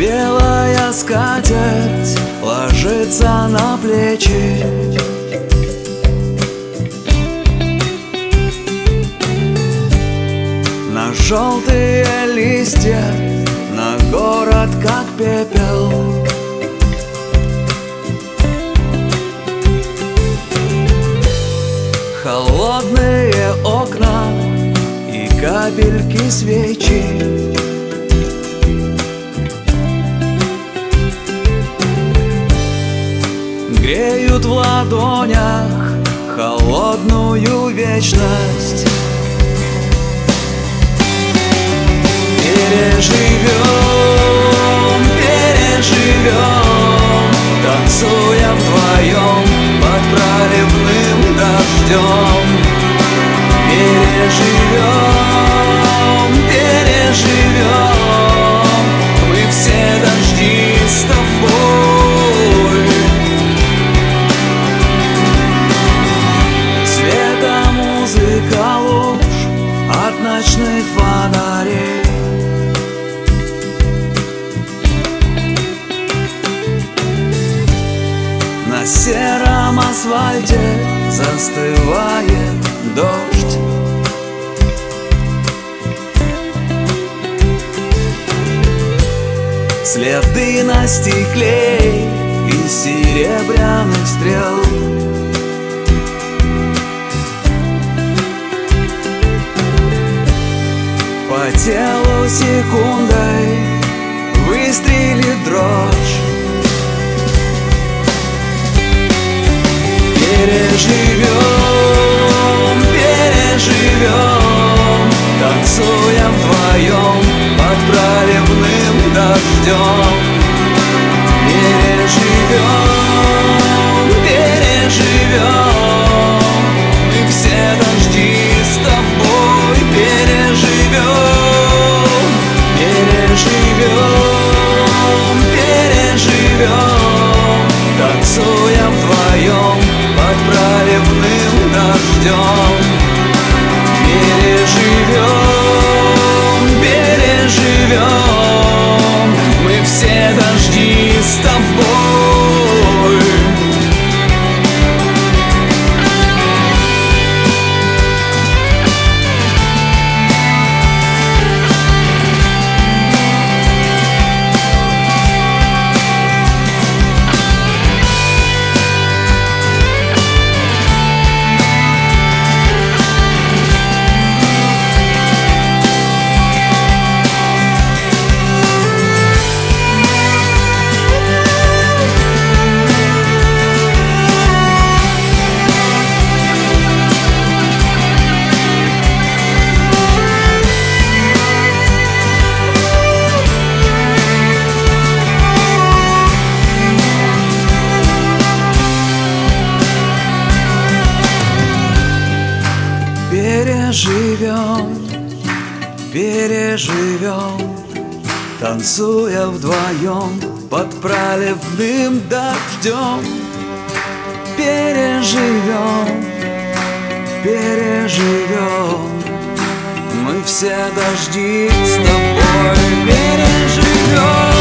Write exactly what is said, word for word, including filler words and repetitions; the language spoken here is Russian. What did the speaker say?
Белая скатерть ложится на плечи, на желтые листья, на город как пепел. Холодные окна и капельки свечи, греют в ладонях холодную вечность. Переживем, переживем, танцуя вдвоем под проливным дождем. Переживем, переживем, мы все дожди с тобой. Светомузыка луж от ночных фонарей, на сером асфальте застывает дождь. Следы на стекле из серебряных стрел. По телу секундой выстрелит дрожь. Переживем, переживем, танцуя вдвоем под проливным дождем. Переживем, переживем, мы все дожди с тобой. Переживем, переживем, переживем, танцуя вдвоем под проливным дождем. Переживем, переживем, мы все дожди с тобой. Переживем, переживем, танцуя вдвоем под проливным дождем. Переживем, переживем, мы все дожди с тобой. Переживем.